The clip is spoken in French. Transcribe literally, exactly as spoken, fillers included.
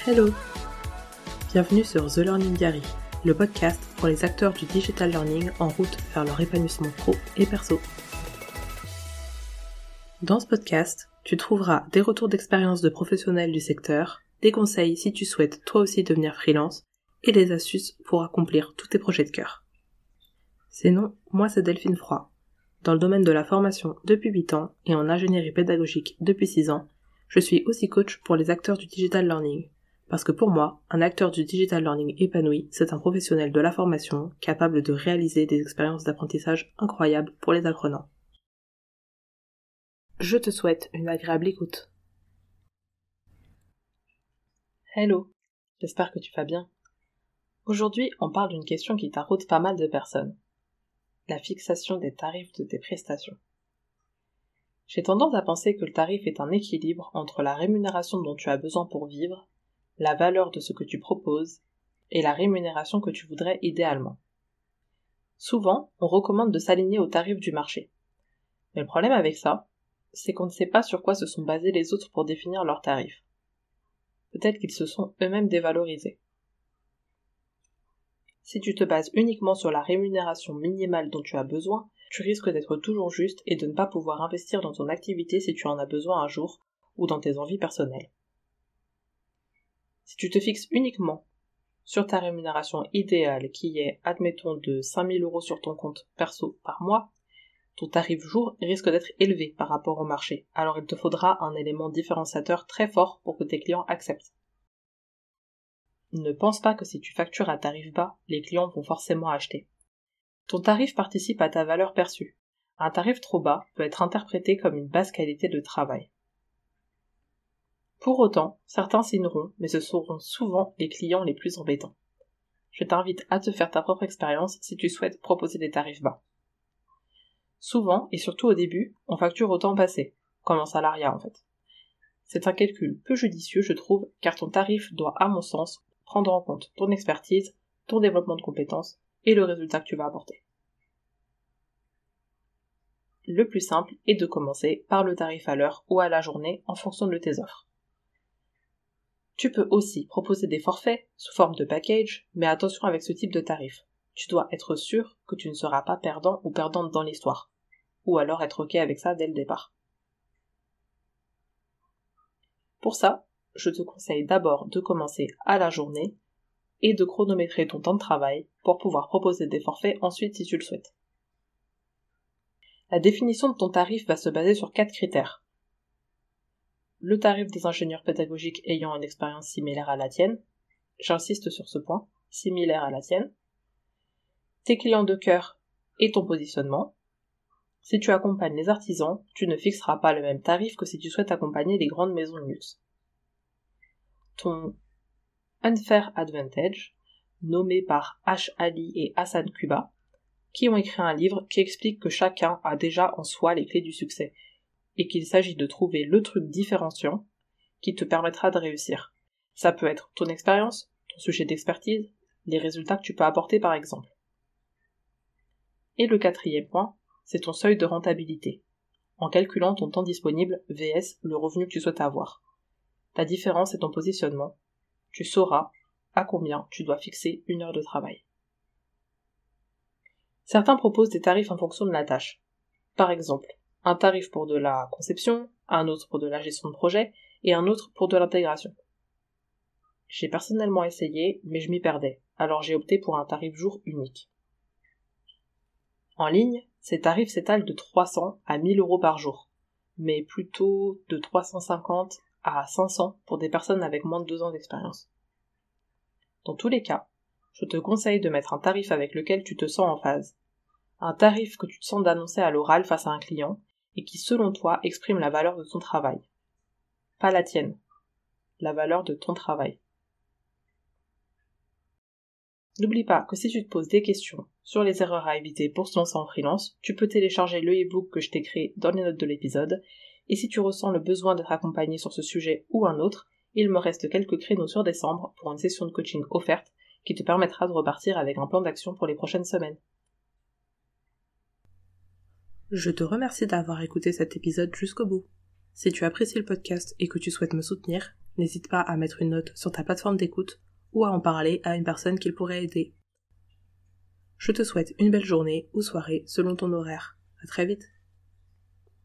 Hello! Bienvenue sur The Learning Diary, le podcast pour les acteurs du digital learning en route vers leur épanouissement pro et perso. Dans ce podcast, tu trouveras des retours d'expérience de professionnels du secteur, des conseils si tu souhaites toi aussi devenir freelance et des astuces pour accomplir tous tes projets de cœur. Sinon, moi c'est Delphine Froid. Dans le domaine de la formation depuis huit ans et en ingénierie pédagogique depuis six ans, je suis aussi coach pour les acteurs du digital learning. Parce que pour moi, un acteur du digital learning épanoui, c'est un professionnel de la formation capable de réaliser des expériences d'apprentissage incroyables pour les apprenants. Je te souhaite une agréable écoute. Hello, j'espère que tu vas bien. Aujourd'hui, on parle d'une question qui taraude pas mal de personnes. La fixation des tarifs de tes prestations. J'ai tendance à penser que le tarif est un équilibre entre la rémunération dont tu as besoin pour vivre, la valeur de ce que tu proposes et la rémunération que tu voudrais idéalement. Souvent, on recommande de s'aligner aux tarifs du marché. Mais le problème avec ça, c'est qu'on ne sait pas sur quoi se sont basés les autres pour définir leurs tarifs. Peut-être qu'ils se sont eux-mêmes dévalorisés. Si tu te bases uniquement sur la rémunération minimale dont tu as besoin, tu risques d'être toujours juste et de ne pas pouvoir investir dans ton activité si tu en as besoin un jour ou dans tes envies personnelles. Si tu te fixes uniquement sur ta rémunération idéale qui est, admettons, de cinq mille euros sur ton compte perso par mois, ton tarif jour risque d'être élevé par rapport au marché, alors il te faudra un élément différenciateur très fort pour que tes clients acceptent. Ne pense pas que si tu factures à tarif bas, les clients vont forcément acheter. Ton tarif participe à ta valeur perçue. Un tarif trop bas peut être interprété comme une basse qualité de travail. Pour autant, certains signeront, mais ce seront souvent les clients les plus embêtants. Je t'invite à te faire ta propre expérience si tu souhaites proposer des tarifs bas. Souvent, et surtout au début, on facture au temps passé, comme en salariat en fait. C'est un calcul peu judicieux, je trouve, car ton tarif doit, à mon sens, prendre en compte ton expertise, ton développement de compétences et le résultat que tu vas apporter. Le plus simple est de commencer par le tarif à l'heure ou à la journée en fonction de tes offres. Tu peux aussi proposer des forfaits sous forme de package, mais attention avec ce type de tarif. Tu dois être sûr que tu ne seras pas perdant ou perdante dans l'histoire, ou alors être ok avec ça dès le départ. Pour ça, je te conseille d'abord de commencer à la journée et de chronométrer ton temps de travail pour pouvoir proposer des forfaits ensuite si tu le souhaites. La définition de ton tarif va se baser sur quatre critères. Le tarif des ingénieurs pédagogiques ayant une expérience similaire à la tienne, j'insiste sur ce point, similaire à la tienne, tes clients de cœur et ton positionnement. Si tu accompagnes les artisans, tu ne fixeras pas le même tarif que si tu souhaites accompagner les grandes maisons de luxe. Ton Unfair Advantage, nommé par H. Ali et Hassan Kuba, qui ont écrit un livre qui explique que chacun a déjà en soi les clés du succès, et qu'il s'agit de trouver le truc différenciant qui te permettra de réussir. Ça peut être ton expérience, ton sujet d'expertise, les résultats que tu peux apporter par exemple. Et le quatrième point, c'est ton seuil de rentabilité, en calculant ton temps disponible versus le revenu que tu souhaites avoir. Ta différence est ton positionnement. Tu sauras à combien tu dois fixer une heure de travail. Certains proposent des tarifs en fonction de la tâche. Par exemple, un tarif pour de la conception, un autre pour de la gestion de projet et un autre pour de l'intégration. J'ai personnellement essayé, mais je m'y perdais, alors j'ai opté pour un tarif jour unique. En ligne, ces tarifs s'étalent de trois cents à mille euros par jour, mais plutôt de trois cent cinquante à cinq cents pour des personnes avec moins de deux ans d'expérience. Dans tous les cas, je te conseille de mettre un tarif avec lequel tu te sens en phase. Un tarif que tu te sens d'annoncer à l'oral face à un client et qui, selon toi, exprime la valeur de ton travail. Pas la tienne, la valeur de ton travail. N'oublie pas que si tu te poses des questions sur les erreurs à éviter pour se lancer en freelance, tu peux télécharger le e-book que je t'ai créé dans les notes de l'épisode, et si tu ressens le besoin d'être accompagné sur ce sujet ou un autre, il me reste quelques créneaux sur décembre pour une session de coaching offerte qui te permettra de repartir avec un plan d'action pour les prochaines semaines. Je te remercie d'avoir écouté cet épisode jusqu'au bout. Si tu apprécies le podcast et que tu souhaites me soutenir, N'hésite pas à mettre une note sur ta plateforme d'écoute ou à en parler à une personne qu'il pourrait aider. Je te souhaite une belle journée ou soirée selon ton horaire. À très vite.